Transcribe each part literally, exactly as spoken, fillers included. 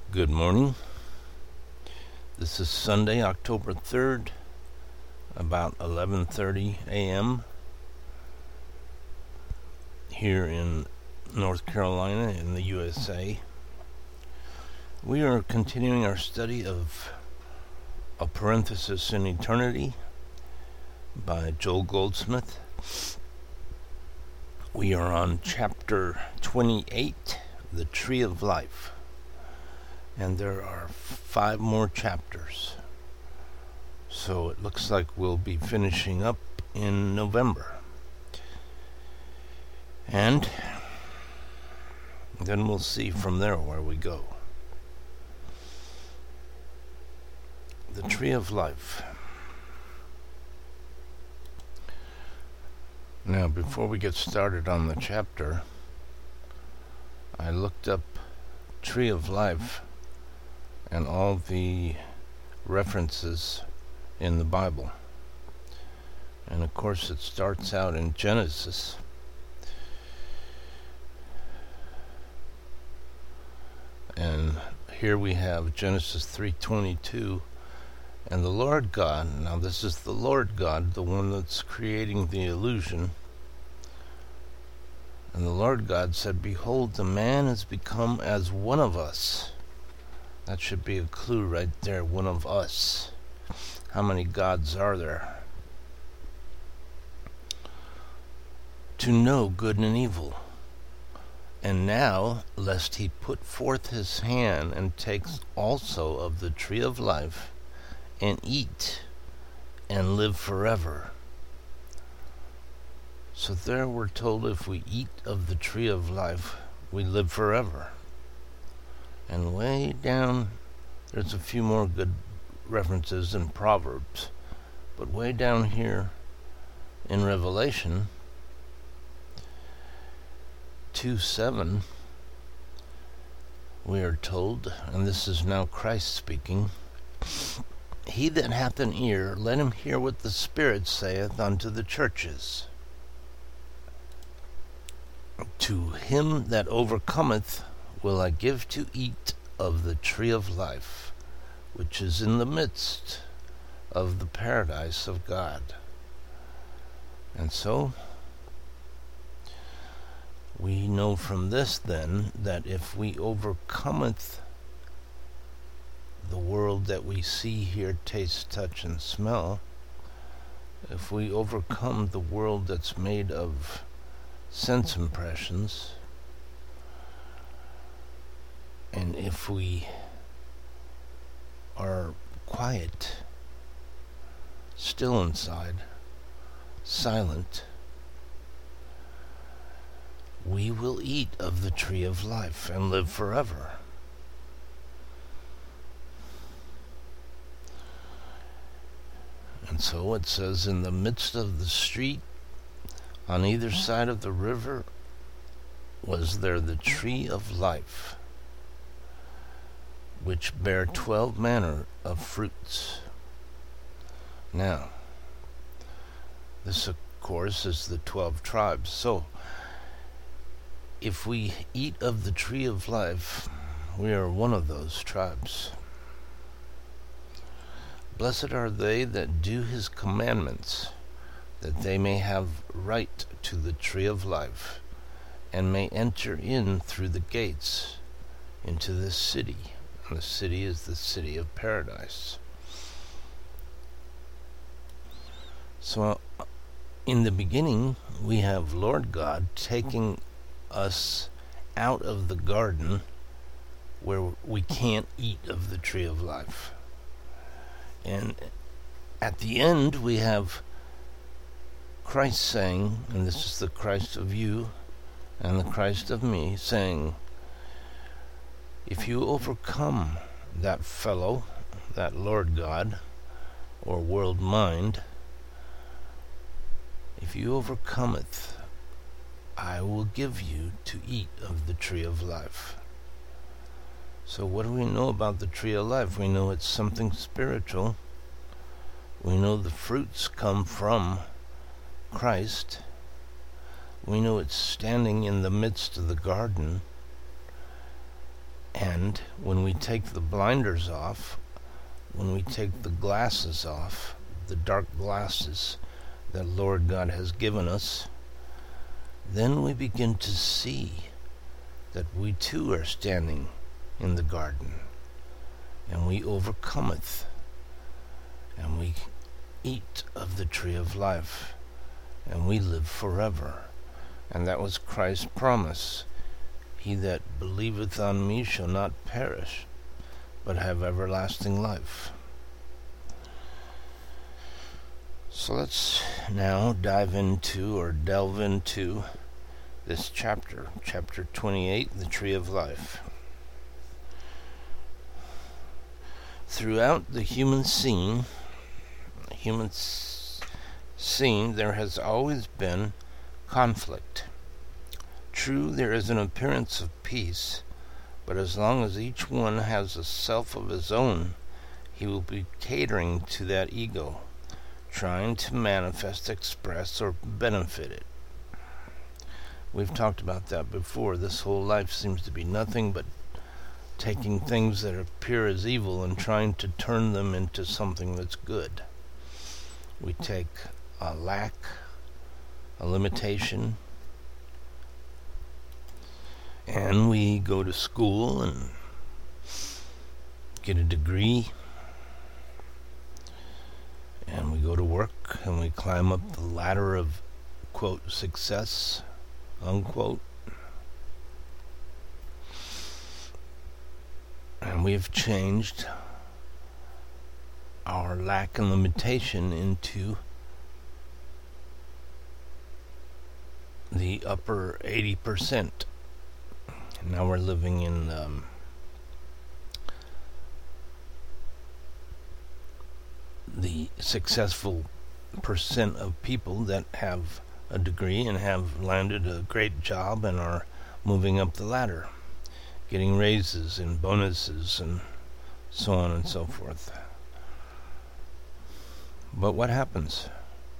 Good morning. This is Sunday, October third, about eleven thirty a.m. here in North Carolina in the U S A. We are continuing our study of A Parenthesis in Eternity by Joel Goldsmith. We are on chapter twenty-eight, The Tree of Life. And there are five more chapters. So it looks like we'll be finishing up in November. And then we'll see from there where we go. The Tree of Life. Now, before we get started on the chapter, I looked up Tree of Life and all the references in the Bible. And of course it starts out in Genesis. And here we have Genesis three twenty-two. And the Lord God, now this is the Lord God, the one that's creating the illusion. And the Lord God said, "Behold, the man has become as one of us." That should be a clue right there, one of us. How many gods are there? To know good and evil. And now, lest he put forth his hand and takes also of the tree of life, and eat, and live forever. So there we're told if we eat of the tree of life, we live forever. And way down, there's a few more good references in Proverbs, but way down here in Revelation two seven, we are told, and this is now Christ speaking, "He that hath an ear, let him hear what the Spirit saith unto the churches. To him that overcometh will I give to eat of the tree of life, which is in the midst of the paradise of God." And so, we know from this then, that if we overcometh the world that we see, hear, taste, touch, and smell, if we overcome the world that's made of sense impressions, and if we are quiet, still inside, silent, we will eat of the tree of life and live forever. And so it says, in the midst of the street, on either side of the river, was there the tree of life, which bare twelve manner of fruits. Now, this of course is the twelve tribes. So, if we eat of the tree of life, we are one of those tribes. Blessed are they that do his commandments, that they may have right to the tree of life, and may enter in through the gates into this city. And the city is the city of paradise. So, in the beginning, we have Lord God taking us out of the garden where we can't eat of the tree of life. And at the end, we have Christ saying, and this is the Christ of you and the Christ of me, saying, if you overcome that fellow, that Lord God, or world mind, if you overcometh, I will give you to eat of the tree of life. So what do we know about the tree of life? We know it's something spiritual. We know the fruits come from Christ. We know it's standing in the midst of the garden. And when we take the blinders off, when we take the glasses off, the dark glasses that Lord God has given us, then we begin to see that we too are standing in the garden, and we overcometh, and we eat of the tree of life, and we live forever. And that was Christ's promise. He that believeth on me shall not perish, but have everlasting life. So let's now dive into, or delve into, this chapter, chapter twenty-eight, the Tree of Life. Throughout the human scene, human s- scene, there has always been conflict. True, there is an appearance of peace, but as long as each one has a self of his own, he will be catering to that ego, trying to manifest, express, or benefit it. We've talked about that before. This whole life seems to be nothing but taking things that appear as evil and trying to turn them into something that's good. We take a lack, a limitation, and we go to school and get a degree, and we go to work and we climb up the ladder of, quote, success, unquote. And we have changed our lack and limitation into the upper eighty percent. And now we're living in um, the successful percent of people that have a degree and have landed a great job and are moving up the ladder, getting raises and bonuses and so on and so forth. But what happens?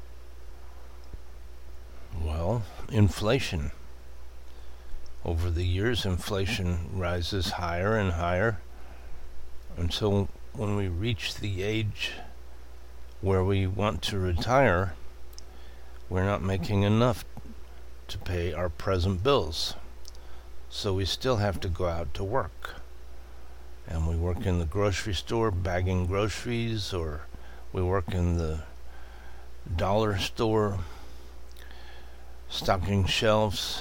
Well, inflation. Over the years, inflation rises higher and higher until when we reach the age where we want to retire, we're not making enough to pay our present bills. So we still have to go out to work. And we work in the grocery store bagging groceries, or we work in the dollar store stocking shelves.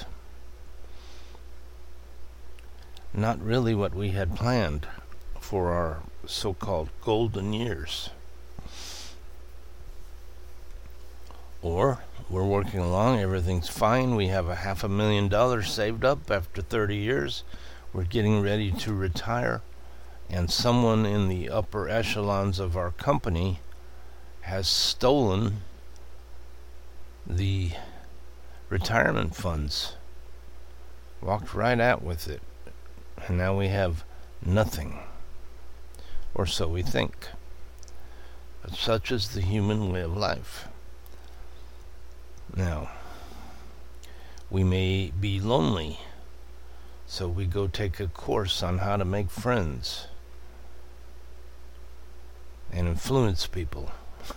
Not really what we had planned for our so-called golden years. Or we're working along, everything's fine, we have a half a million dollars saved up after thirty years, we're getting ready to retire, and someone in the upper echelons of our company has stolen the retirement funds, walked right out with it, and now we have nothing, or so we think. But such is the human way of life. Now, we may be lonely, so we go take a course on how to make friends and influence people.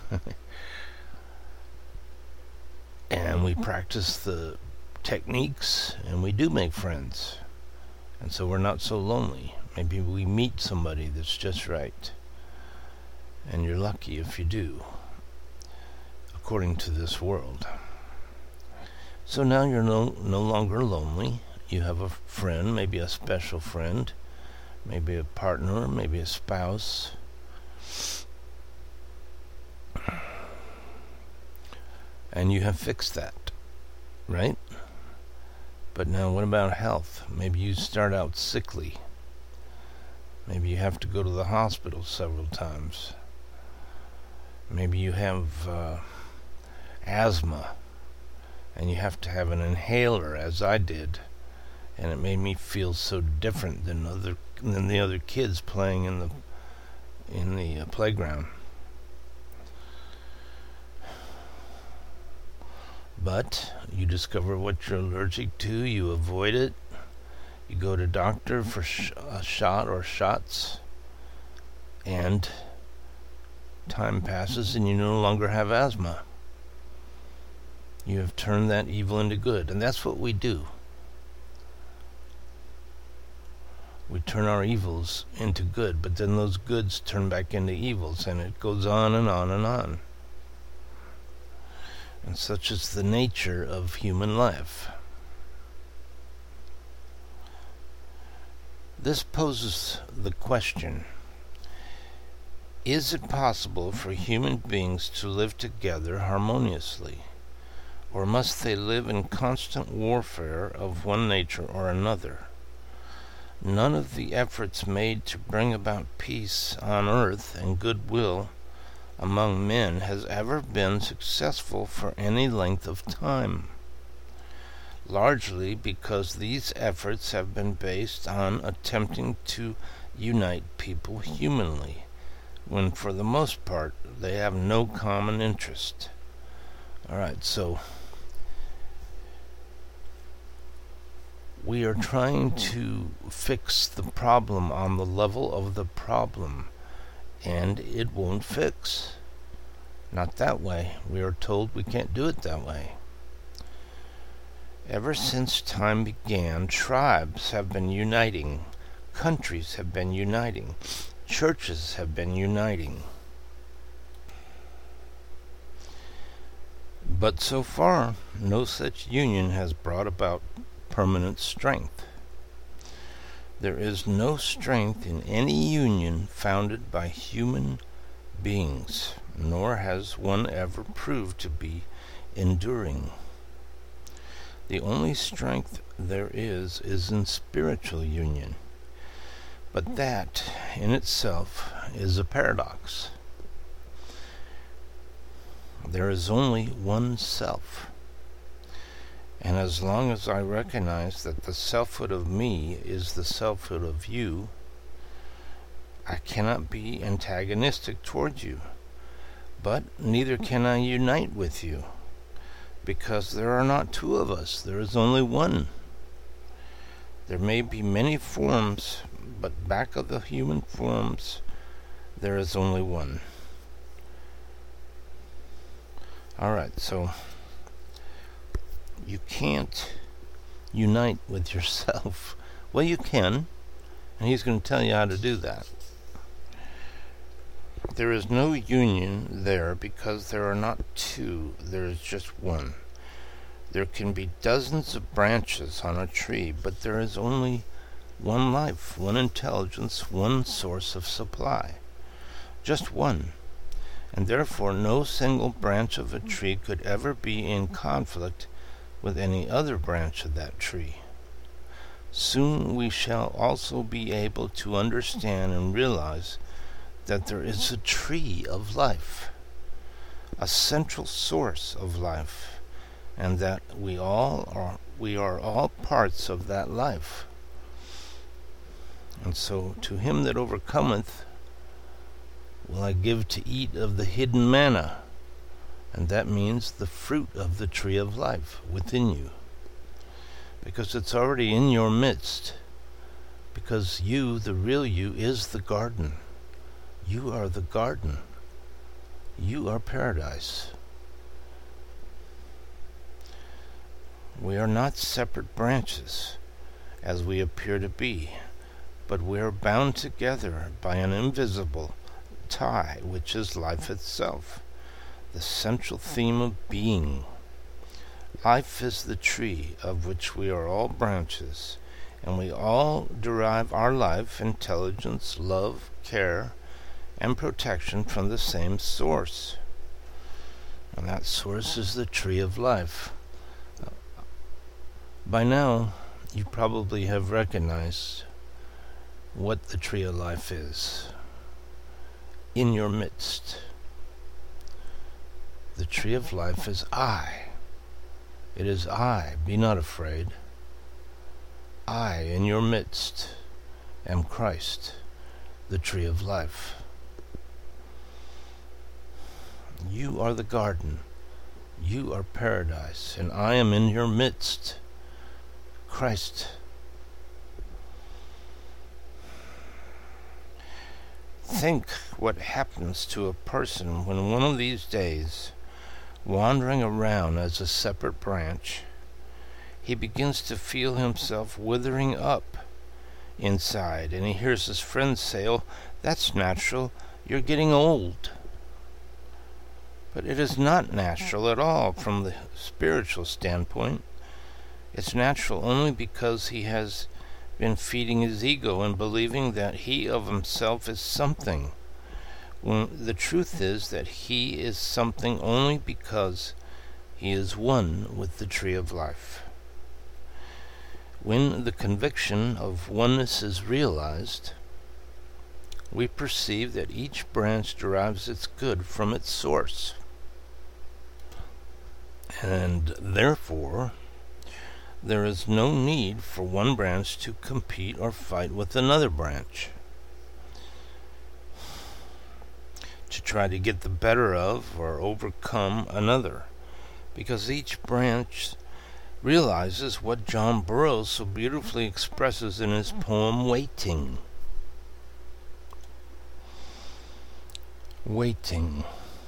And we practice the techniques, and we do make friends. And so we're not so lonely. Maybe we meet somebody that's just right. And you're lucky if you do, according to this world. So now you're no, no longer lonely. You have a friend, maybe a special friend, maybe a partner, maybe a spouse. And you have fixed that, right? But now what about health? Maybe you start out sickly. Maybe you have to go to the hospital several times. Maybe you have uh, asthma, and you have to have an inhaler, as I did, and it made me feel so different than other than the other kids playing in the in the uh, playground. But you discover what you're allergic to, you avoid it, You go to doctor for sh- a shot or shots, and time passes and you no longer have asthma. You have turned that evil into good, and that's what we do. We turn our evils into good, but then those goods turn back into evils, and it goes on and on and on. And such is the nature of human life. This poses the question, is it possible for human beings to live together harmoniously? Or must they live in constant warfare of one nature or another? None of the efforts made to bring about peace on earth and goodwill among men has ever been successful for any length of time, largely because these efforts have been based on attempting to unite people humanly, when for the most part they have no common interest. Alright, so we are trying to fix the problem on the level of the problem, and it won't fix. Not that way. We are told we can't do it that way. Ever since time began, tribes have been uniting, countries have been uniting, churches have been uniting. But so far, no such union has brought about permanent strength. There is no strength in any union founded by human beings, nor has one ever proved to be enduring. The only strength there is is in spiritual union, but that in itself is a paradox. There is only one self. And as long as I recognize that the selfhood of me is the selfhood of you, I cannot be antagonistic towards you, but neither can I unite with you, because there are not two of us, there is only one. There may be many forms, but back of the human forms, there is only one. Alright, so you can't unite with yourself. Well, you can, and he's going to tell you how to do that. There is no union there because there are not two, there is just one. There can be dozens of branches on a tree, but there is only one life, one intelligence, one source of supply. Just one. And therefore no single branch of a tree could ever be in conflict with any other branch of that tree. Soon we shall also be able to understand and realize that there is a tree of life, a central source of life, and that we all are we are all parts of that life. And so to him that overcometh will I give to eat of the hidden manna, and that means the fruit of the tree of life within you, because it's already in your midst, because you, the real you, is the garden. You are the garden. You are paradise. We are not separate branches, as we appear to be, but we are bound together by an invisible tie, which is life itself, the central theme of being. Life is the tree of which we are all branches, and we all derive our life, intelligence, love, care, and protection from the same source. And that source is the tree of life. By now, you probably have recognized what the tree of life is. In your midst. The tree of life is I. It is I. Be not afraid. I, in your midst, am Christ, the tree of life. You are the garden. You are paradise, and I am in your midst. Christ, think what happens to a person when one of these days, wandering around as a separate branch, he begins to feel himself withering up inside, and he hears his friends say, "Oh, that's natural, you're getting old." But it is not natural at all from the spiritual standpoint. It's natural only because he has been feeding his ego and believing that he of himself is something, when the truth is that he is something only because he is one with the tree of life. When the conviction of oneness is realized, we perceive that each branch derives its good from its source, and therefore there is no need for one branch to compete or fight with another branch, to try to get the better of or overcome another, because each branch realizes what John Burroughs so beautifully expresses in his poem Waiting. Waiting.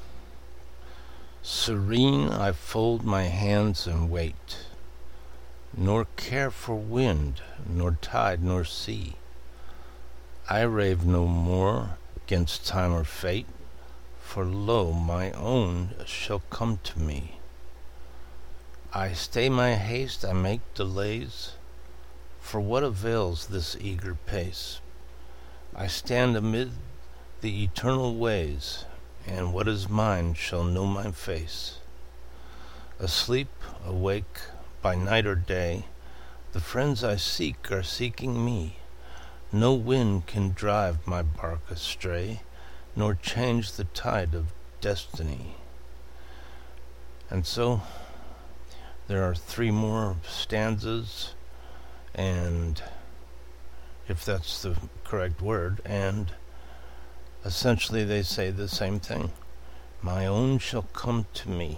Serene I fold my hands and wait, nor care for wind, nor tide, nor sea. I rave no more 'gainst time or fate, for lo, my own shall come to me. I stay my haste, I make delays, for what avails this eager pace? I stand amid the eternal ways, and what is mine shall know my face. Asleep, awake, by night or day, the friends I seek are seeking me. No wind can drive my bark astray, nor change the tide of destiny. And so there are three more stanzas, and if that's the correct word, and essentially they say the same thing. My own shall come to me.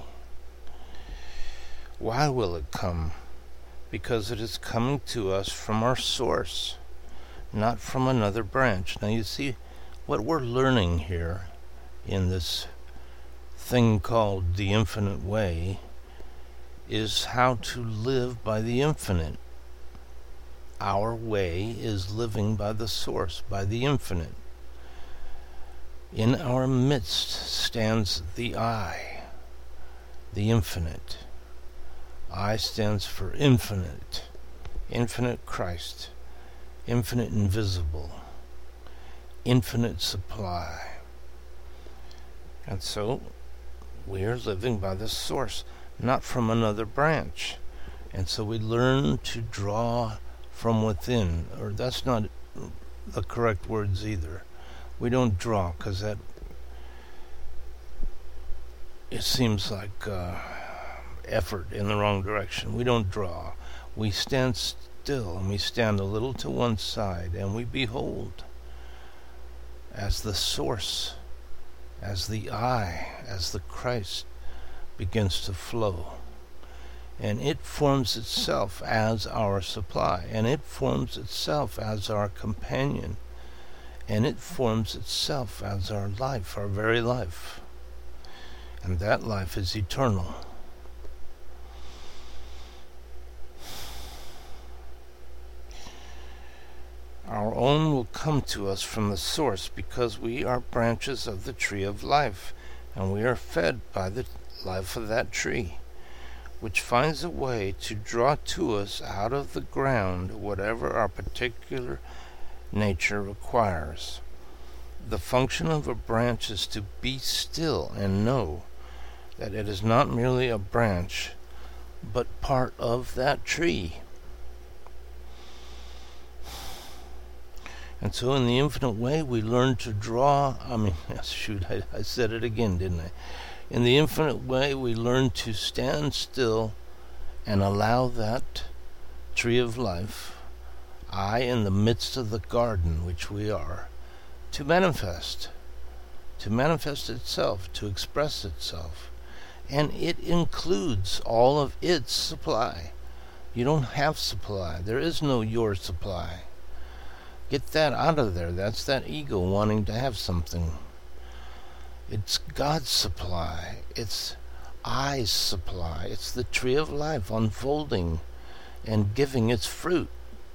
Why will it come? Because it is coming to us from our source, not from another branch. Now you see, what we're learning here in this thing called the infinite way is how to live by the infinite. Our way is living by the source, by the infinite. In our midst stands the I, the infinite. I stands for infinite, infinite Christ, infinite invisible, infinite supply. And so we are living by the source, not from another branch. And so we learn to draw from within, or that's not the correct words either. We don't draw, because that, it seems like uh, effort in the wrong direction. We don't draw. We stand still, and we stand a little to one side, and we behold as the source, as the I, as the Christ begins to flow. And it forms itself as our supply, and it forms itself as our companion, and it forms itself as our life, our very life. And that life is eternal. Our own will come to us from the source because we are branches of the tree of life, and we are fed by the life of that tree, which finds a way to draw to us out of the ground whatever our particular nature requires. The function of a branch is to be still and know that it is not merely a branch, but part of that tree. And so in the infinite way, we learn to draw, I mean, shoot, I, I said it again, didn't I? In the infinite way, we learn to stand still and allow that tree of life, I in the midst of the garden, which we are, to manifest, to manifest itself, to express itself. And it includes all of its supply. You don't have supply. There is no your supply. Get that out of there. That's that ego wanting to have something. It's God's supply. It's I's supply. It's the tree of life unfolding and giving its fruit.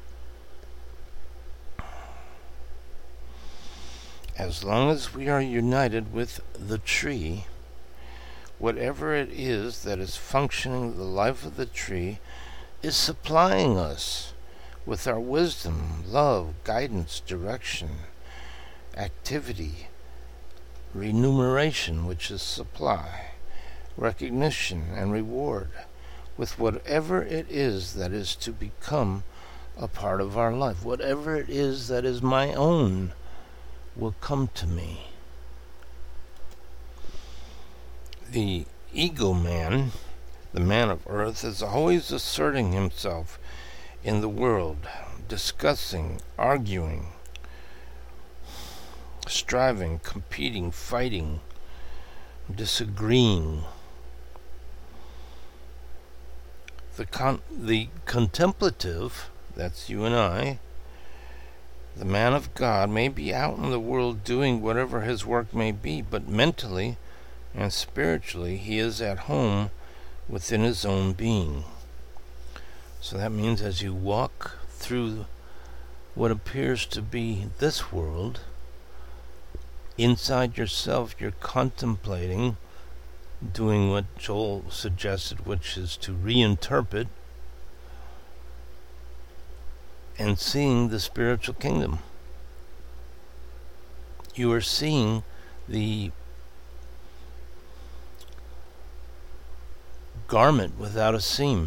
As long as we are united with the tree, whatever it is that is functioning the life of the tree is supplying us with our wisdom, love, guidance, direction, activity, remuneration, which is supply, recognition, and reward, with whatever it is that is to become a part of our life. Whatever it is that is my own will come to me. The ego man, the man of earth, is always asserting himself in the world, discussing, arguing, striving, competing, fighting, disagreeing. The con- the contemplative, that's you and I, the man of God, may be out in the world doing whatever his work may be, but mentally and spiritually he is at home within his own being. So that means as you walk through what appears to be this world, inside yourself you're contemplating, doing what Joel suggested, which is to reinterpret and seeing the spiritual kingdom. You are seeing the garment without a seam,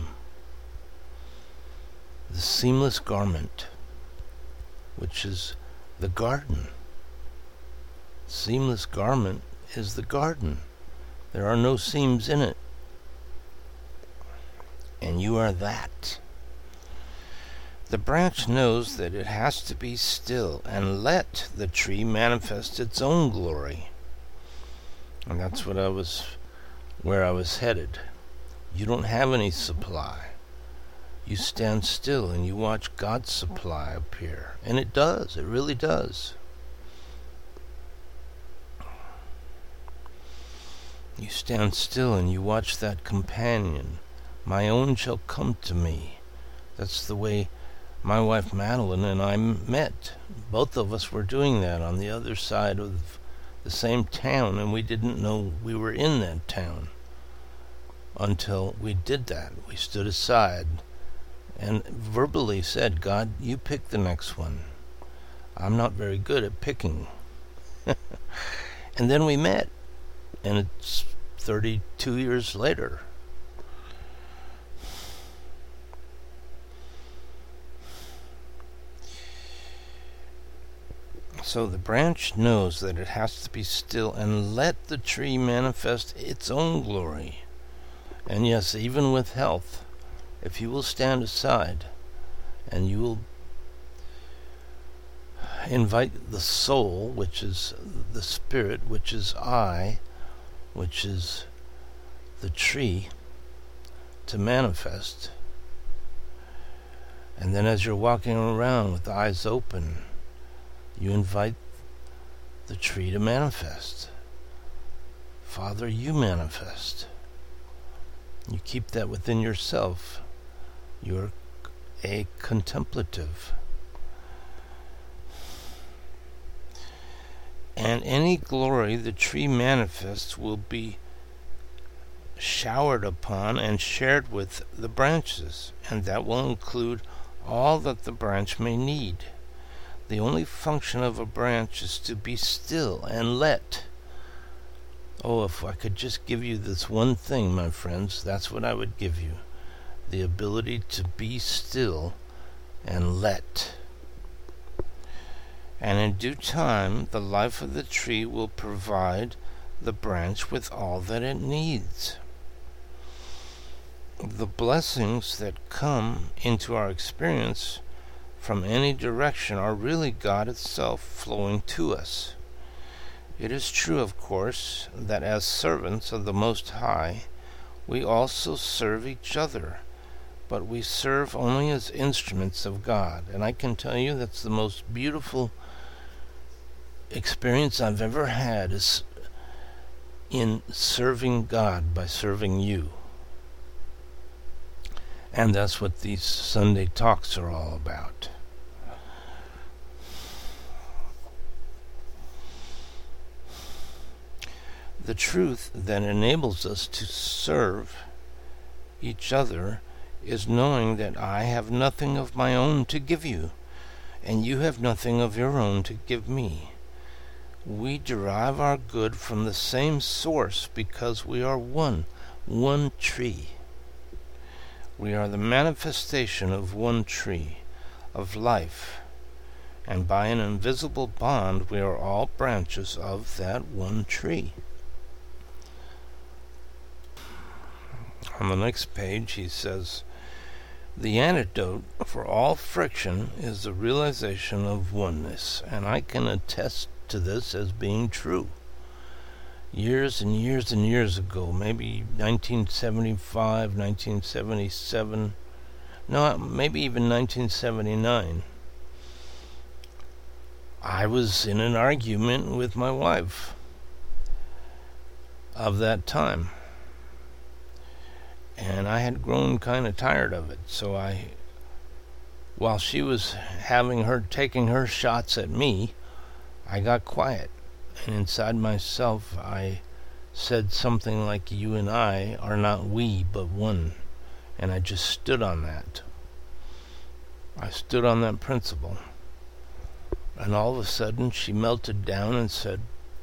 the seamless garment, which is the garden. Seamless garment is the garden. There are no seams in it. And you are that. The branch knows that it has to be still and let the tree manifest its own glory. And that's what I was, where I was headed. You don't have any supply. You stand still and you watch God's supply appear. And it does. It really does. You stand still and you watch that companion. My own shall come to me. That's the way my wife Madeline and I met. Both of us were doing that on the other side of the same town, and we didn't know we were in that town until we did that. We stood aside and verbally said, God, you pick the next one. I'm not very good at picking. And then we met, and it's thirty-two years later. So the branch knows that it has to be still and let the tree manifest its own glory. And yes, even with health, if you will stand aside and you will invite the soul, which is the spirit, which is I, which is the tree, to manifest. And then as you're walking around with eyes open, you invite the tree to manifest. Father, you manifest. You keep that within yourself. You're a contemplative. And any glory the tree manifests will be showered upon and shared with the branches, and that will include all that the branch may need. The only function of a branch is to be still and let. Oh, if I could just give you this one thing, my friends, that's what I would give you. The ability to be still and let. And in due time, the life of the tree will provide the branch with all that it needs. The blessings that come into our experience from any direction are really God itself flowing to us. It is true, of course, that as servants of the Most High, we also serve each other but we serve only as instruments of God. And I can tell you that's the most beautiful experience I've ever had, is in serving God by serving you. And that's what these Sunday talks are all about. The truth that enables us to serve each other is knowing that I have nothing of my own to give you, and you have nothing of your own to give me. We derive our good from the same source because we are one, one tree. We are the manifestation of one tree, of life, and by an invisible bond we are all branches of that one tree. On the next page he says, the antidote for all friction is the realization of oneness, and I can attest to this as being true. Years and years and years ago, maybe nineteen seventy-five, nineteen seventy-seven, no, maybe even nineteen seventy-nine, I was in an argument with my wife of that time. And I had grown kind of tired of it, so I, while she was having her, taking her shots at me, I got quiet. And inside myself, I said something like, you and I are not we, but one. And I just stood on that. I stood on that principle. And all of a sudden, she melted down and said,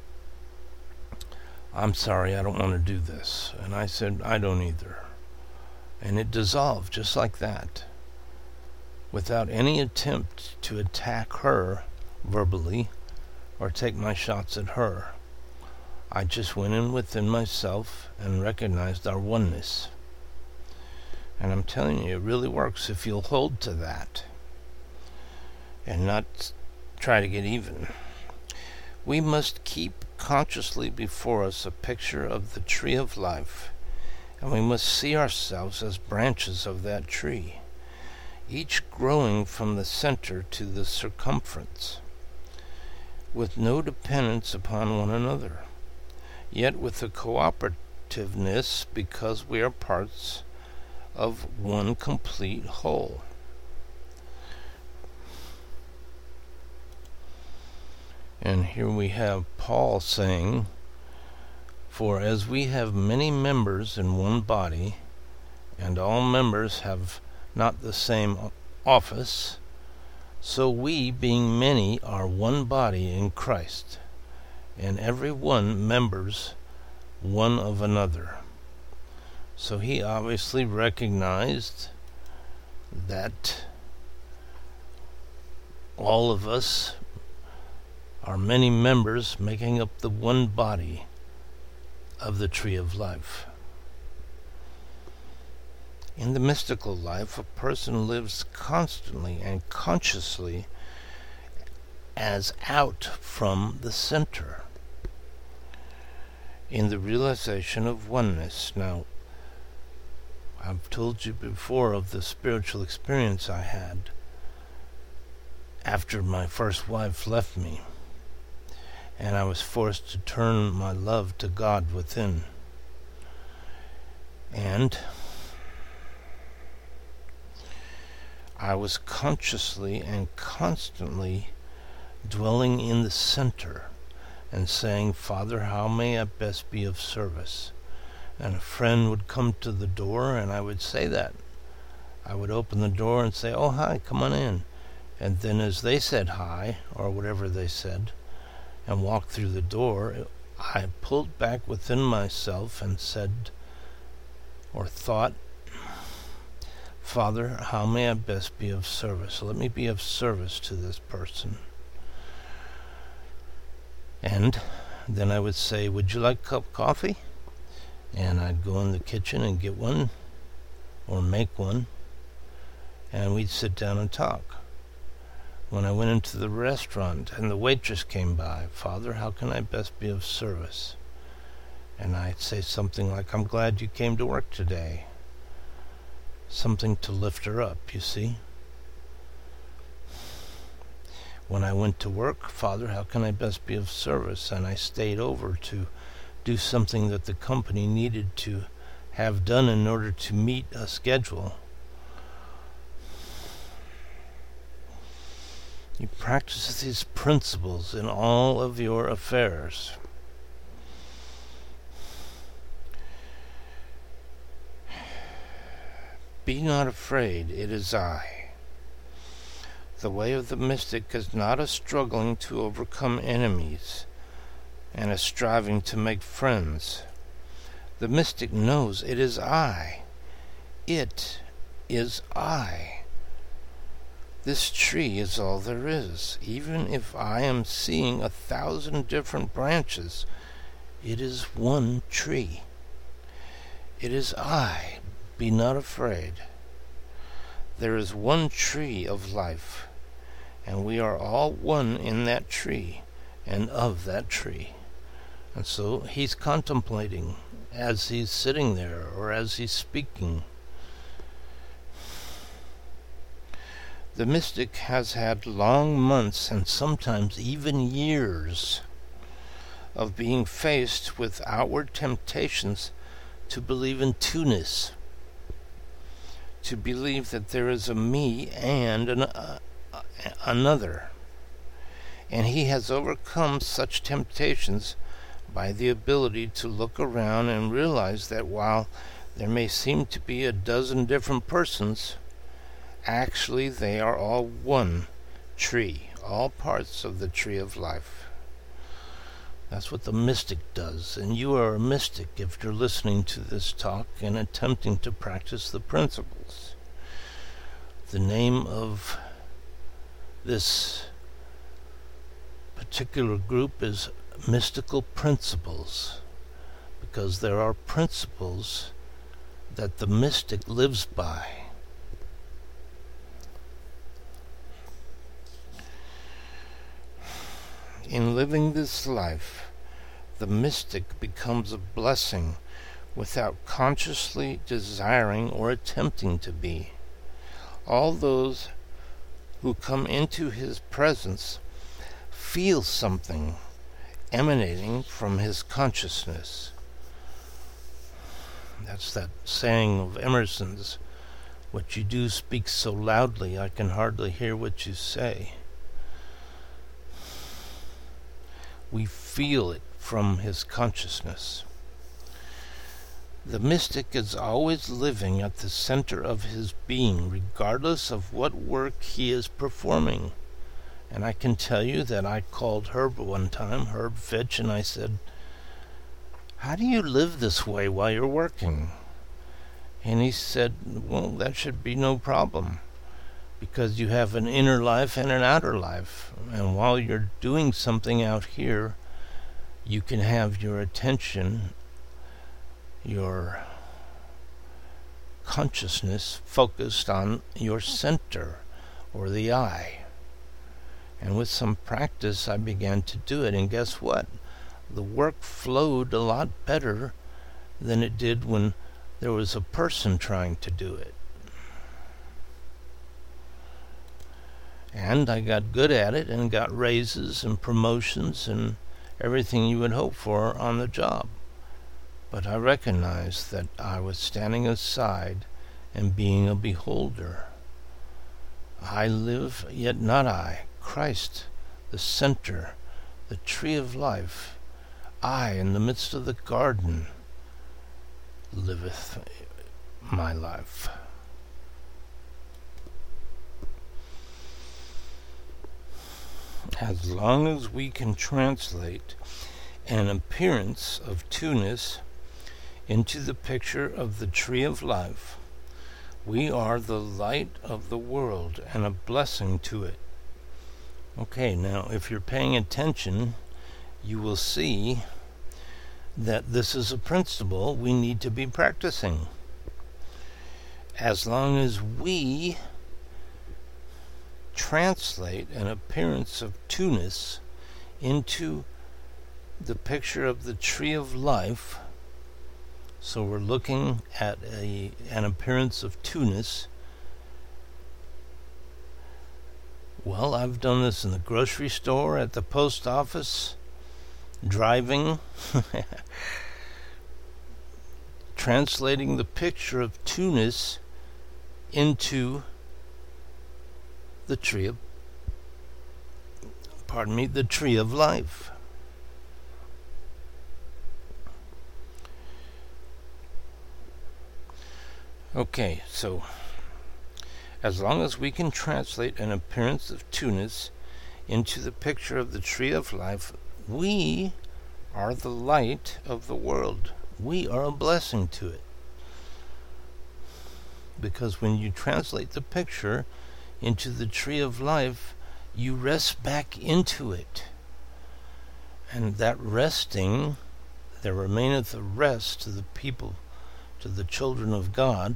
I'm sorry, I don't want to do this. And I said, I don't either. And it dissolved just like that, without any attempt to attack her verbally or take my shots at her. I just went in within myself and recognized our oneness. And I'm telling you, it really works if you'll hold to that and not try to get even. We must keep consciously before us a picture of the tree of life, and we must see ourselves as branches of that tree, each growing from the center to the circumference, with no dependence upon one another, yet with a cooperativeness because we are parts of one complete whole. And here we have Paul saying, for as we have many members in one body, and all members have not the same office, so we, being many, are one body in Christ, and every one members one of another. So he obviously recognized that all of us are many members making up the one body of the tree of life. In the mystical life, a person lives constantly and consciously as out from the center, in the realization of oneness. Now, I've told you before of the spiritual experience I had after my first wife left me, and I was forced to turn my love to God within. And I was consciously and constantly dwelling in the center and saying, Father, how may I best be of service? And a friend would come to the door and I would say that. I would open the door and say, oh, hi, come on in. And then as they said hi, or whatever they said, and walked through the door, I pulled back within myself and said, or thought, Father, how may I best be of service? Let me be of service to this person. And then I would say, would you like a cup of coffee? And I'd go in the kitchen and get one, or make one, and we'd sit down and talk. When I went into the restaurant and the waitress came by, Father, how can I best be of service? And I'd say something like, I'm glad you came to work today. something to lift her up, you see. When I went to work, Father, how can I best be of service? And I stayed over to do something that the company needed to have done in order to meet a schedule. You practice these principles in all of your affairs. Be not afraid, it is I. The way of the mystic is not a struggling to overcome enemies and a striving to make friends. The mystic knows it is I. It is I. This tree is all there is. Even if I am seeing a thousand different branches, it is one tree. It is I. Be not afraid. There is one tree of life, and we are all one in that tree and of that tree. And so he's contemplating as he's sitting there or as he's speaking. The mystic has had long months and sometimes even years of being faced with outward temptations to believe in two-ness, to believe that there is a me and an, uh, another. And he has overcome such temptations by the ability to look around and realize that while there may seem to be a dozen different persons, actually they are all one tree, all parts of the tree of life. That's what the mystic does, and you are a mystic if you're listening to this talk and attempting to practice the principles. The name of this particular group is Mystical Principles, because there are principles that the mystic lives by. In living this life, the mystic becomes a blessing without consciously desiring or attempting to be. All those who come into his presence feel something emanating from his consciousness. That's that saying of Emerson's, "What you do speaks so loudly I can hardly hear what you say." We feel it from his consciousness. The mystic is always living at the center of his being, regardless of what work he is performing. And I can tell you that I called Herb one time, Herb Fitch, and I said, "How do you live this way while you're working?" And he said, "Well, that should be no problem, because you have an inner life and an outer life. And while you're doing something out here, you can have your attention, your consciousness focused on your center, or the I." And with some practice, I began to do it. And guess what? The work flowed a lot better than it did when there was a person trying to do it. And I got good at it and got raises and promotions and everything you would hope for on the job. But I recognized that I was standing aside and being a beholder. I live, yet not I. Christ, the center, the tree of life, I in the midst of the garden, liveth my life. As long as we can translate an appearance of two-ness into the picture of the tree of life, we are the light of the world and a blessing to it. Okay, now if you're paying attention, you will see that this is a principle we need to be practicing. As long as we translate an appearance of two-ness into the picture of the tree of life, So we're looking at a an appearance of two-ness. Well, I've done this in the grocery store, at the post office, driving, translating the picture of two-ness into the tree of, pardon me, the tree of life. Okay, so as long as we can translate an appearance of two-ness into the picture of the tree of life, we are the light of the world. We are a blessing to it. Because when you translate the picture into the tree of life, you rest back into it. And that resting, there remaineth a rest to the people, to the children of God.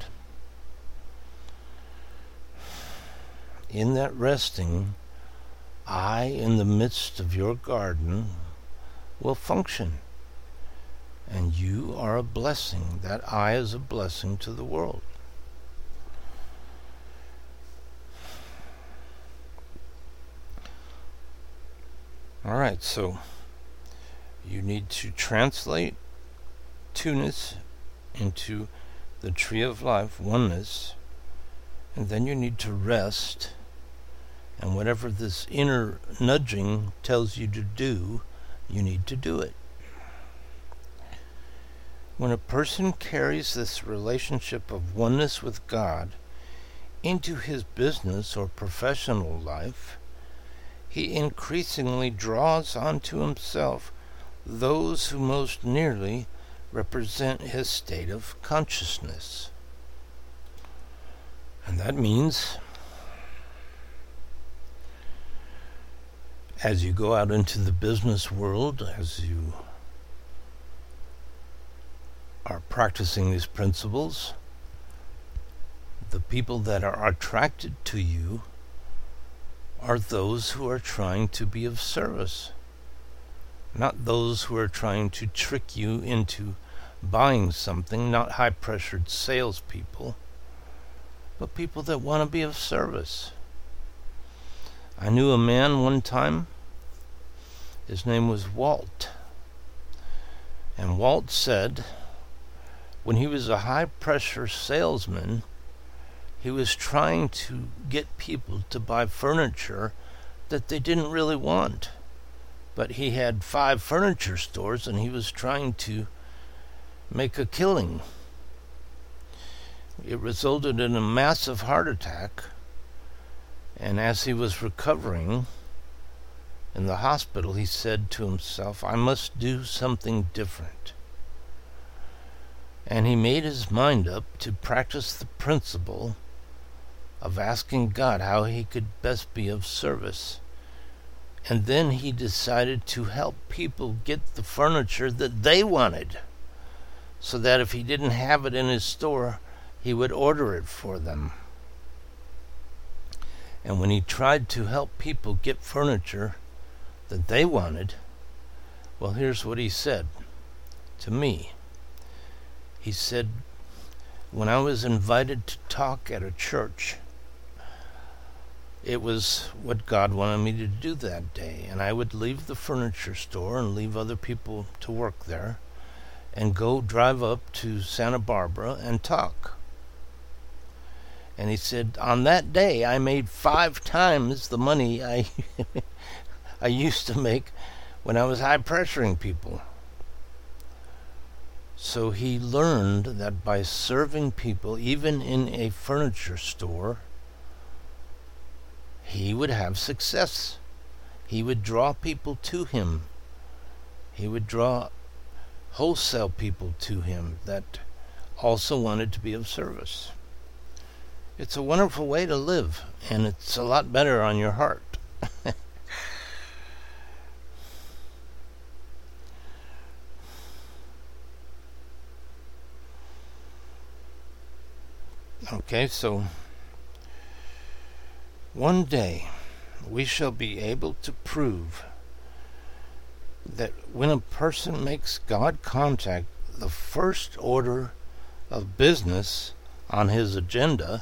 In that resting, I, in the midst of your garden, will function. And you are a blessing. That I is a blessing to the world. All right, so you need to translate two-ness into the tree of life, oneness, and then you need to rest, and whatever this inner nudging tells you to do, you need to do it. When a person carries this relationship of oneness with God into his business or professional life, he increasingly draws onto himself those who most nearly represent his state of consciousness. And that means, as you go out into the business world, as you are practicing these principles, the people that are attracted to you are those who are trying to be of service, not those who are trying to trick you into buying something, not high-pressured salespeople, but people that want to be of service. I knew a man one time, his name was Walt, and Walt said when he was a high-pressure salesman, he was trying to get people to buy furniture that they didn't really want. But he had five furniture stores and he was trying to make a killing. It resulted in a massive heart attack, and as he was recovering in the hospital, he said to himself, I must do something different. And he made his mind up to practice the principle of asking God how he could best be of service. And then he decided to help people get the furniture that they wanted, so that if he didn't have it in his store, he would order it for them. And when he tried to help people get furniture that they wanted, well, here's what he said to me. He said, when I was invited to talk at a church, it was what God wanted me to do that day, and I would leave the furniture store and leave other people to work there and go drive up to Santa Barbara and talk. And he said, on that day I made five times the money I I used to make when I was high pressuring people. So he learned that by serving people, even in a furniture store, he would have success. He would draw people to him. He would draw wholesale people to him that also wanted to be of service. It's a wonderful way to live, and it's a lot better on your heart. Okay, so one day we shall be able to prove that when a person makes God contact, the first order of business on his agenda,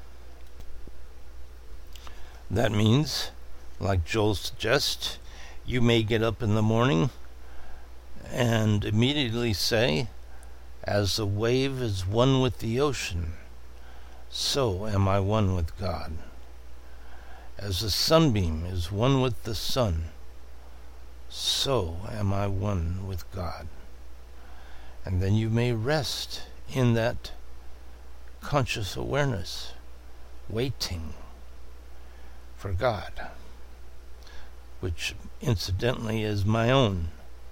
that means, like Joel suggests, you may get up in the morning and immediately say, "As the wave is one with the ocean, so am I one with God. As the sunbeam is one with the sun, so am I one with God." And then you may rest in that conscious awareness, waiting for God, which incidentally is my own.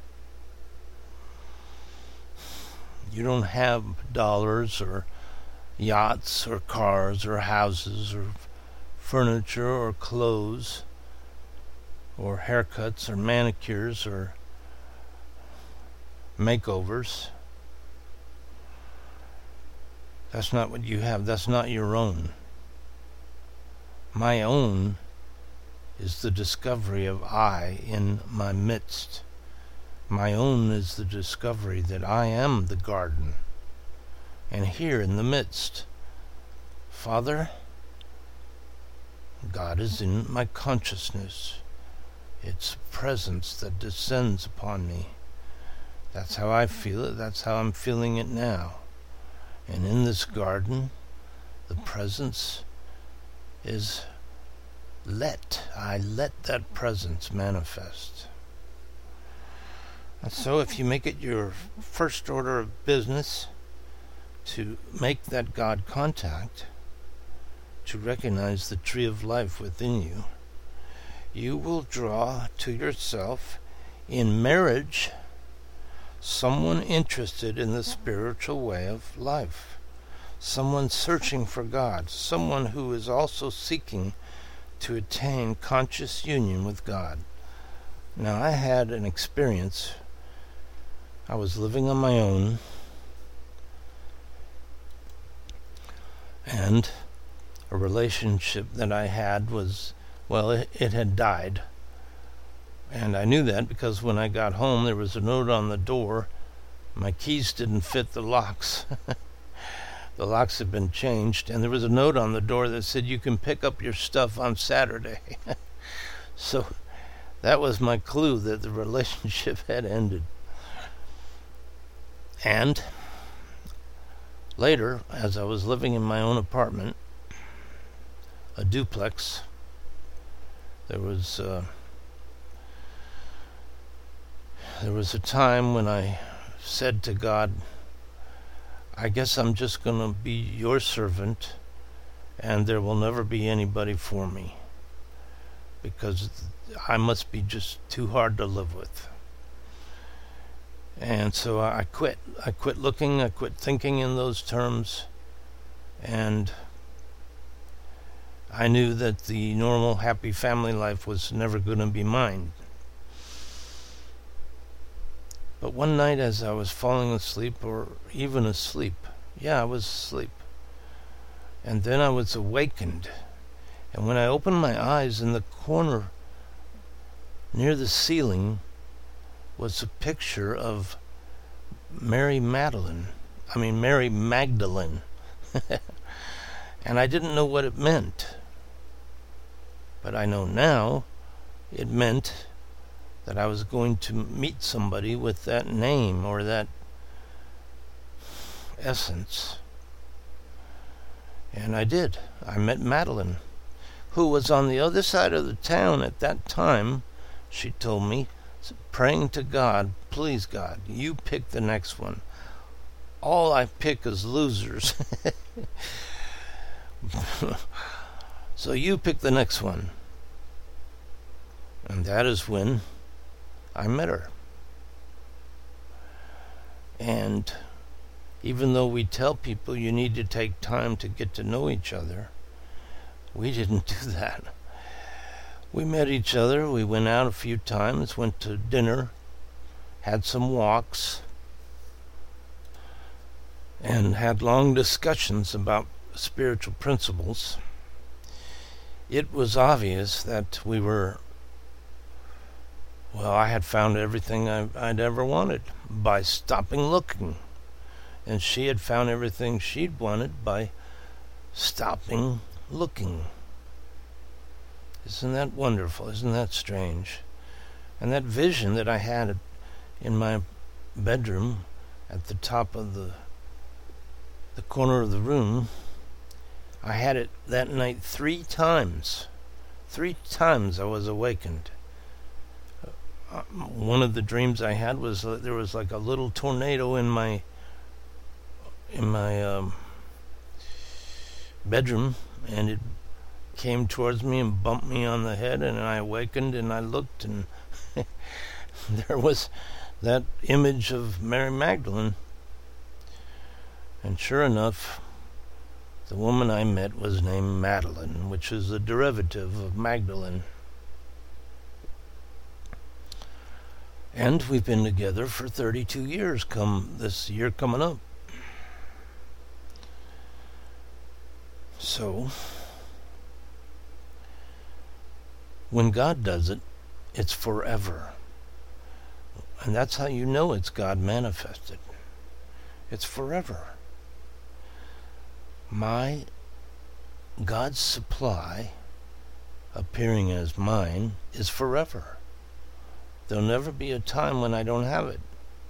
You don't have dollars or yachts or cars or houses or furniture or clothes or haircuts or manicures or makeovers. That's not what you have. That's not your own. My own is the discovery of I in my midst. My own is the discovery that I am the garden. And here in the midst, Father, God is in my consciousness. It's presence that descends upon me. That's how I feel it. That's how I'm feeling it now. And in this garden, the presence is let. I let that presence manifest. And so if you make it your first order of business to make that God contact, to recognize the tree of life within you, you will draw to yourself in marriage someone interested in the spiritual way of life, someone searching for God, someone who is also seeking to attain conscious union with God. Now, I had an experience. I was living on my own, and a relationship that I had was, well, it, it had died. And I knew that because when I got home, there was a note on the door. My keys didn't fit the locks. The locks had been changed, and there was a note on the door that said, "You can pick up your stuff on Saturday." So that was my clue that the relationship had ended. And later, as I was living in my own apartment, a duplex, there was uh, there was a time when I said to God, "I guess I'm just going to be your servant, and there will never be anybody for me, because I must be just too hard to live with." And so I quit. I quit looking, I quit thinking in those terms, and I knew that the normal, happy family life was never going to be mine. But one night as I was falling asleep, or even asleep, yeah, I was asleep, and then I was awakened, and when I opened my eyes, in the corner near the ceiling was a picture of Mary Magdalene. I mean, Mary Magdalene. And I didn't know what it meant. But I know now it meant that I was going to meet somebody with that name or that essence. And I did. I met Madeline, who was on the other side of the town at that time, she told me, praying to God, "Please, God, you pick the next one. All I pick is losers. So you pick the next one." And that is when I met her. And even though we tell people you need to take time to get to know each other, we didn't do that. We met each other, we went out a few times, went to dinner, had some walks, and had long discussions about spiritual principles. It was obvious that we were, well, I had found everything I, I'd ever wanted by stopping looking, and she had found everything she'd wanted by stopping looking. Isn't that wonderful? Isn't that strange? And that vision that I had in my bedroom at the top of the the corner of the room, I had it that night three times. Three times I was awakened. Uh, one of the dreams I had was that there was like a little tornado in my in my um, bedroom, and it came towards me and bumped me on the head, and I awakened and I looked, and there was that image of Mary Magdalene. And sure enough, the woman I met was named Madeline, which is a derivative of Magdalene. And we've been together for thirty-two years, come this year coming up. So, when God does it, it's forever. And that's how you know it's God manifested. It's forever. My God's supply, appearing as mine, is forever. There'll never be a time when I don't have it.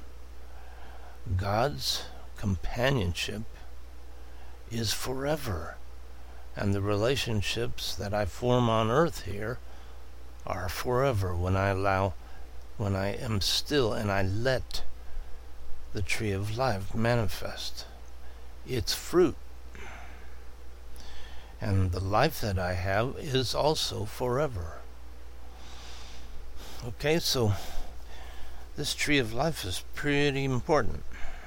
God's companionship is forever. And the relationships that I form on earth here are forever when I allow, when I am still and I let the tree of life manifest its fruit. And the life that I have is also forever. Okay, so this tree of life is pretty important.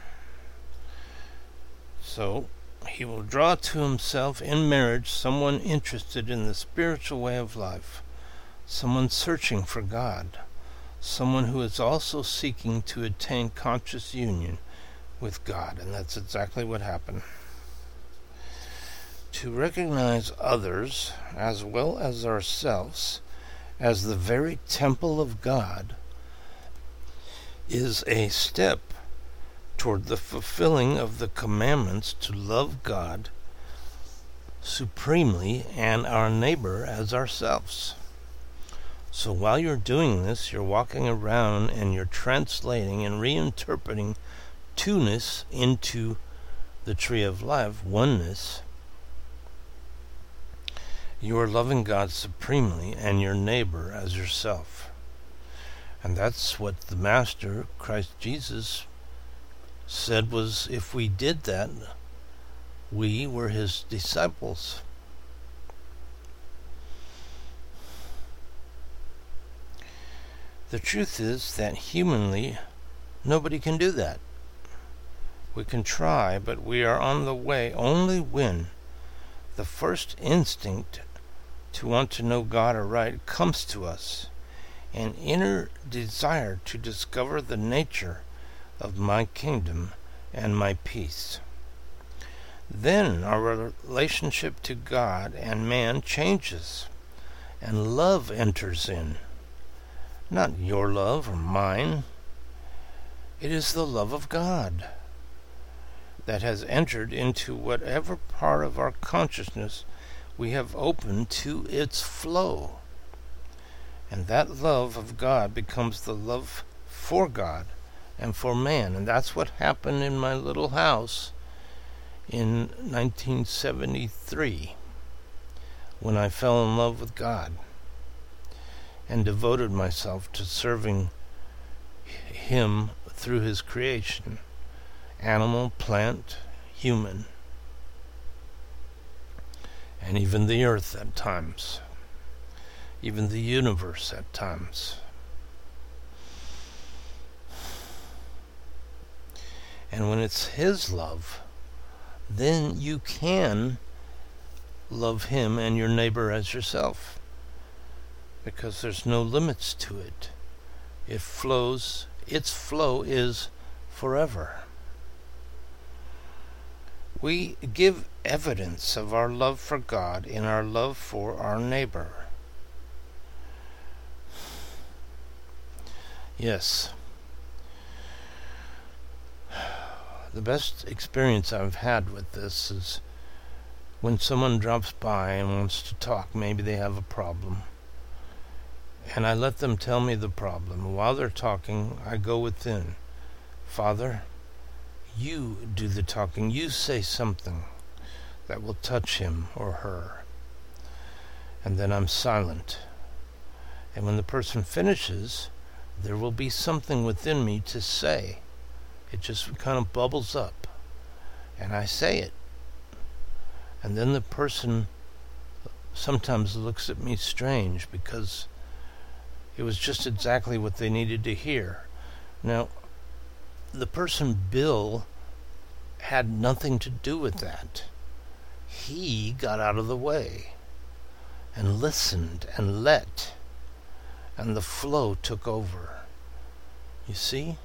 So, he will draw to himself in marriage someone interested in the spiritual way of life, someone searching for God, someone who is also seeking to attain conscious union with God. And that's exactly what happened. To recognize others, as well as ourselves, as the very temple of God is a step toward the fulfilling of the commandments to love God supremely and our neighbor as ourselves. So while you're doing this, you're walking around and you're translating and reinterpreting two-ness into the tree of life, oneness. You are loving God supremely and your neighbor as yourself. And that's what the Master, Christ Jesus, said was, if we did that, we were his disciples. The truth is that humanly, nobody can do that. We can try, but we are on the way only when the first instinct to want to know God aright comes to us, an inner desire to discover the nature of my kingdom and my peace. Then our relationship to God and man changes, and love enters in. Not your love or mine. It is the love of God that has entered into whatever part of our consciousness we have opened to its flow. And that love of God becomes the love for God and for man. And that's what happened in my little house in nineteen seventy-three, when I fell in love with God and devoted myself to serving him through his creation, animal, plant, human, and even the earth at times, even the universe at times. And when it's his love, then you can love him and your neighbor as yourself, because there's no limits to it. It flows, its flow is forever. We give evidence of our love for God in our love for our neighbor. Yes. the best experience I've had with this is when someone drops by and wants to talk. Maybe they have a problem, and I let them tell me the problem. While they're talking, I go within. Father, you do the talking. You say something that will touch him or her. And then I'm silent. And when the person finishes, there will be something within me to say. It just kind of bubbles up. And I say it. And then the person sometimes looks at me strange because it was just exactly what they needed to hear. Now, the person Bill had nothing to do with that. He got out of the way and listened and let, and the flow took over. You see?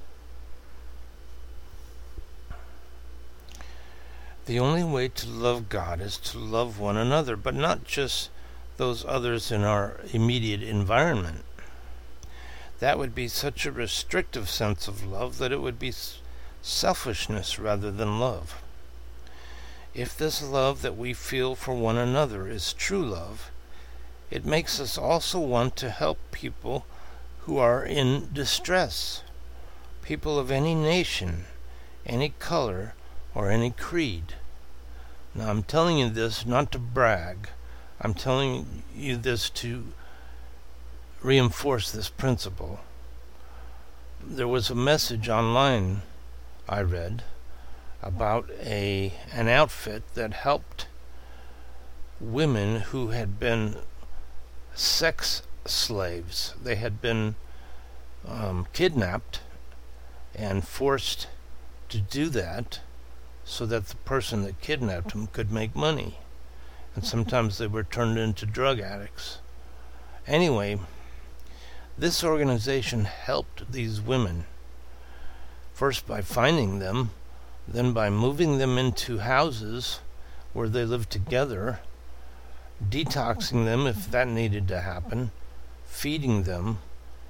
The only way to love God is to love one another, but not just those others in our immediate environment. That would be such a restrictive sense of love that it would be selfishness rather than love. If this love that we feel for one another is true love, it makes us also want to help people who are in distress, people of any nation, any color, or any creed. Now, I'm telling you this not to brag. I'm telling you this to reinforce this principle. There was a message online I read about a an outfit that helped women who had been sex slaves. They had been um, kidnapped and forced to do that so that the person that kidnapped them could make money. And sometimes they were turned into drug addicts. Anyway, this organization helped these women, first by finding them, then by moving them into houses where they lived together, detoxing them if that needed to happen, feeding them.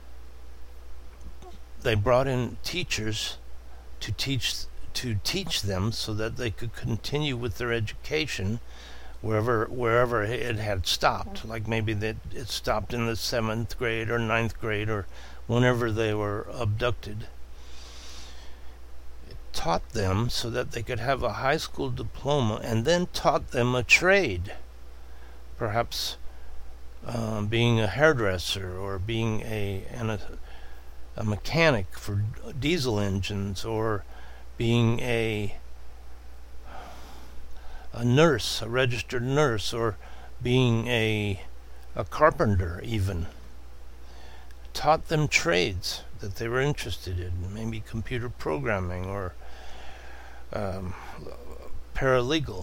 They brought in teachers to teach to teach them so that they could continue with their education wherever wherever it had stopped. Like maybe that it stopped in the seventh grade or ninth grade or whenever they were abducted. It taught them so that they could have a high school diploma, and then taught them a trade. Perhaps uh, being a hairdresser or being a, an, a a mechanic for diesel engines, or being a a nurse, a registered nurse, or being a a carpenter even. Taught them trades that they were interested in, maybe computer programming or um, paralegal.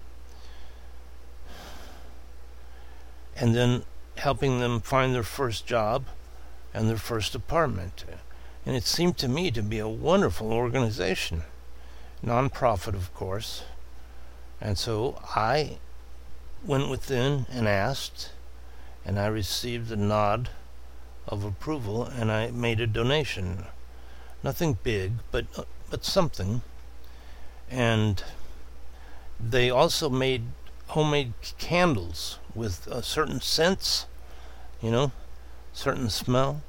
And then helping them find their first job and their first apartment. And it seemed to me to be a wonderful organization. Non-profit, of course. And so I went within and asked, and I received a nod of approval, and I made a donation. Nothing big, but uh, but something. And they also made homemade candles with a certain scents, you know, certain smell,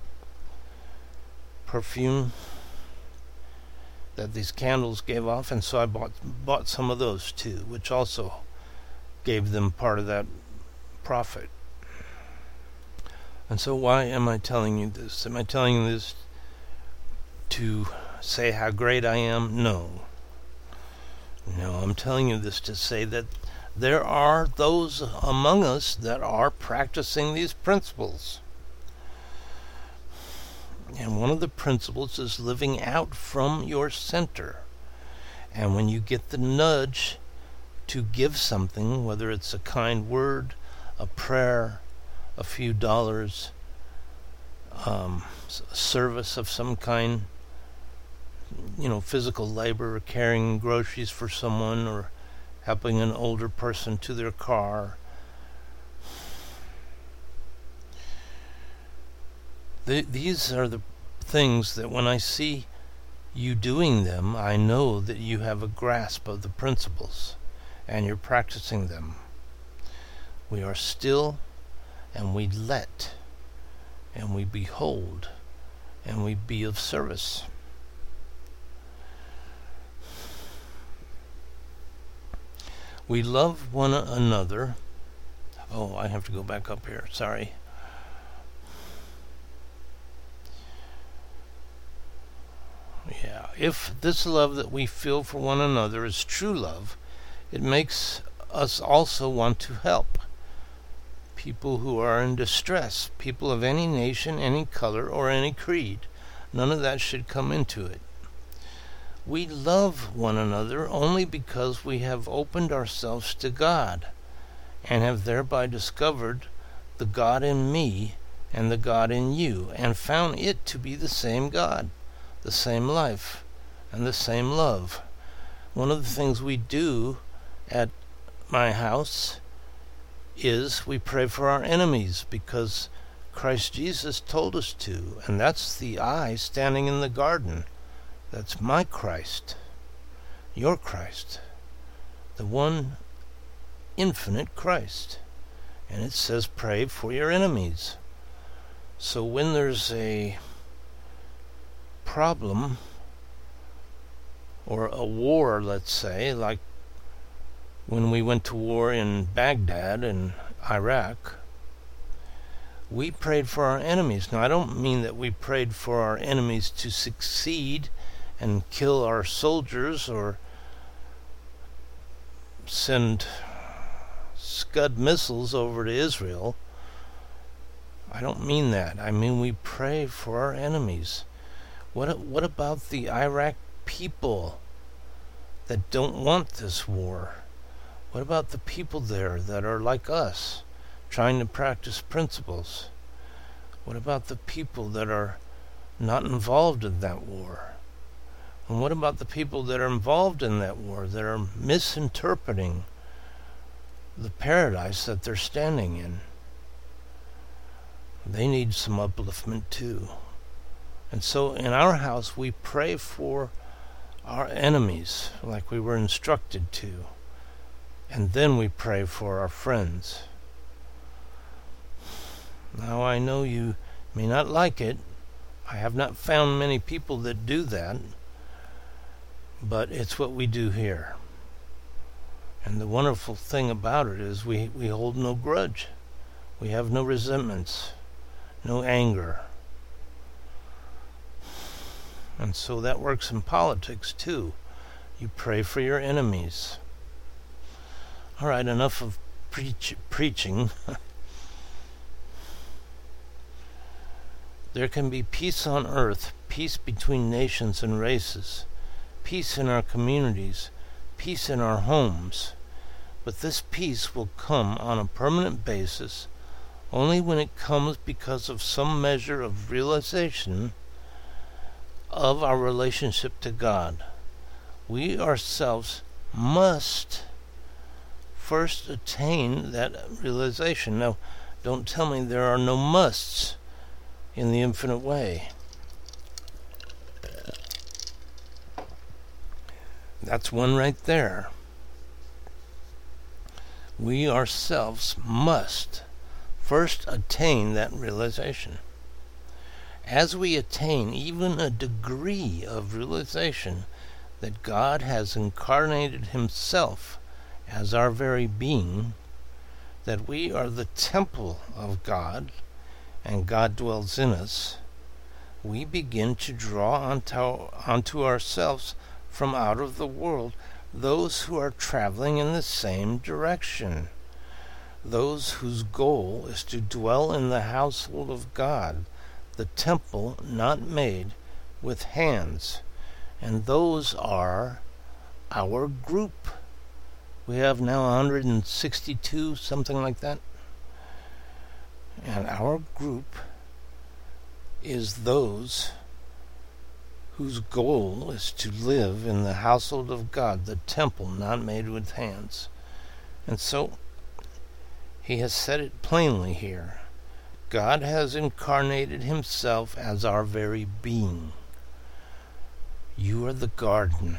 perfume that these candles gave off, and so I bought bought some of those too, which also gave them part of that profit. And so why am I telling you this? Am I telling you this to say how great I am? No. No, I'm telling you this to say that there are those among us that are practicing these principles. And one of the principles is living out from your center. And when you get the nudge to give something, whether it's a kind word, a prayer, a few dollars, um, service of some kind, you know, physical labor, or carrying groceries for someone, or helping an older person to their car. The, these are the things that when I see you doing them, I know that you have a grasp of the principles, and you're practicing them. We are still, and we let, and we behold, and we be of service. We love one another. Oh, I have to go back up here. Sorry. Yeah, if this love that we feel for one another is true love, it makes us also want to help people who are in distress, people of any nation, any color, or any creed. None of that should come into it. We love one another only because we have opened ourselves to God and have thereby discovered the God in me and the God in you, and found it to be the same God, the same life, and the same love. One of the things we do at my house is we pray for our enemies because Christ Jesus told us to, and that's the I standing in the garden. That's my Christ, your Christ, the one infinite Christ. And it says pray for your enemies. So when there's a problem or a war, let's say, like when we went to war in Baghdad in Iraq, we prayed for our enemies. Now, I don't mean that we prayed for our enemies to succeed and kill our soldiers or send Scud missiles over to Israel. I don't mean that. I mean we pray for our enemies. What what about the Iraq people that don't want this war? What about the people there that are like us, trying to practice principles? What about the people that are not involved in that war? And what about the people that are involved in that war, that are misinterpreting the paradise that they're standing in? They need some upliftment too. And so in our house we pray for our enemies like we were instructed to. And then we pray for our friends. Now I know you may not like it. I have not found many people that do that. But it's what we do here. And the wonderful thing about it is we, we hold no grudge. We have no resentments, no anger. And so that works in politics too. You pray for your enemies. All right, enough of preach, preaching. There can be peace on earth, peace between nations and races, peace in our communities, peace in our homes. But this peace will come on a permanent basis only when it comes because of some measure of realization of our relationship to God. We ourselves must first attain that realization. Now, don't tell me there are no musts in the infinite way. That's one right there. We ourselves must first attain that realization. As we attain even a degree of realization that God has incarnated himself as our very being, that we are the temple of God and God dwells in us, we begin to draw onto, onto ourselves from out of the world those who are traveling in the same direction, those whose goal is to dwell in the household of God, the temple not made with hands. And those are our group. We have now one hundred sixty-two, something like that. And our group is those whose goal is to live in the household of God, the temple not made with hands. And so he has said it plainly here. God has incarnated himself as our very being. You are the garden.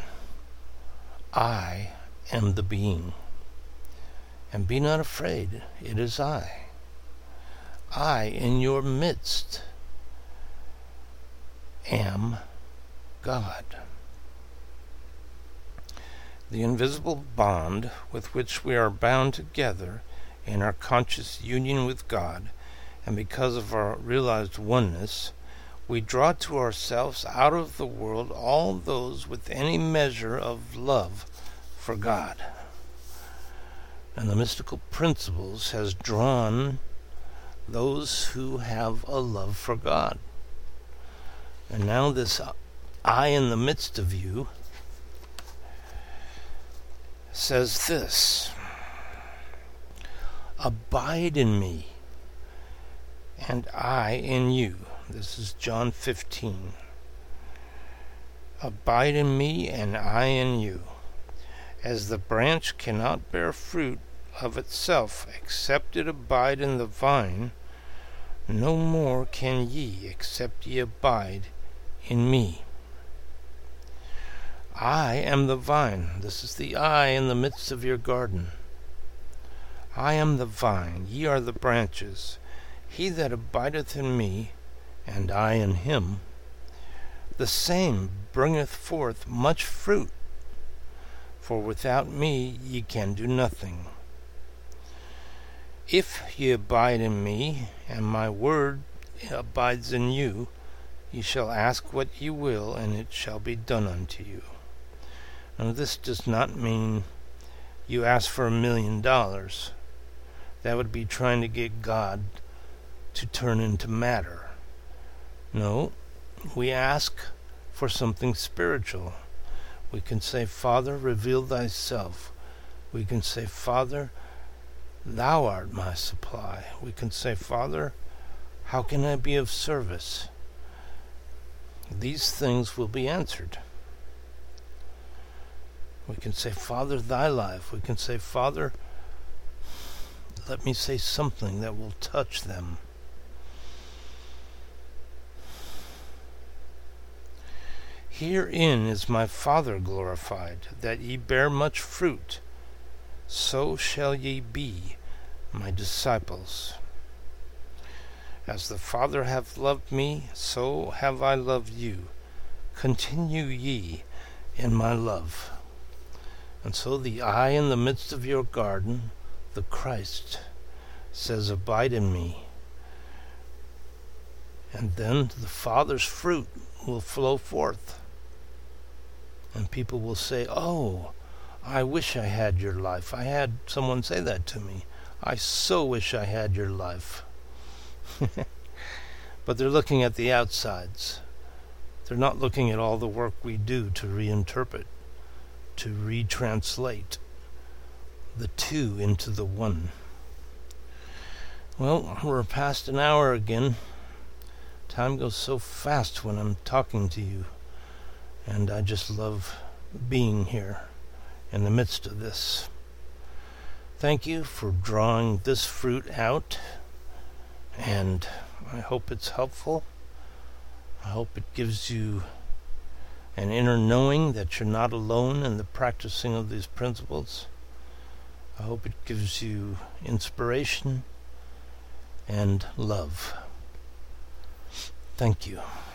I am the being. And be not afraid, it is I. I in your midst am God. The invisible bond with which we are bound together in our conscious union with God, and because of our realized oneness, we draw to ourselves out of the world all those with any measure of love for God. And the mystical principles has drawn those who have a love for God. And now this I in the midst of you says this: abide in me, and I in you. This is John fifteen. Abide in me, and I in you. As the branch cannot bear fruit of itself except it abide in the vine, no more can ye except ye abide in me. I am the vine. This is the I in the midst of your garden. I am the vine, ye are the branches. He that abideth in me, and I in him, the same bringeth forth much fruit. For without me ye can do nothing. If ye abide in me, and my word abides in you, ye shall ask what ye will, and it shall be done unto you. Now this does not mean you ask for a million dollars. That would be trying to get God to turn into matter. No, we ask for something spiritual. We can say, Father, reveal thyself. We can say, Father, thou art my supply. We can say, Father, how can I be of service? These things will be answered. We can say, Father, thy life. We can say, Father, let me say something that will touch them. Herein is my Father glorified, that ye bear much fruit. So shall ye be my disciples. As the Father hath loved me, so have I loved you. Continue ye in my love. And so the I in the midst of your garden, the Christ, says, abide in me. And then the Father's fruit will flow forth. And people will say, oh, I wish I had your life. I had someone say that to me. I so wish I had your life. But they're looking at the outsides. They're not looking at all the work we do to reinterpret, to retranslate the two into the one. Well, we're past an hour again. Time goes so fast when I'm talking to you. And I just love being here in the midst of this. Thank you for drawing this fruit out, and I hope it's helpful. I hope it gives you an inner knowing that you're not alone in the practicing of these principles. I hope it gives you inspiration and love. Thank you.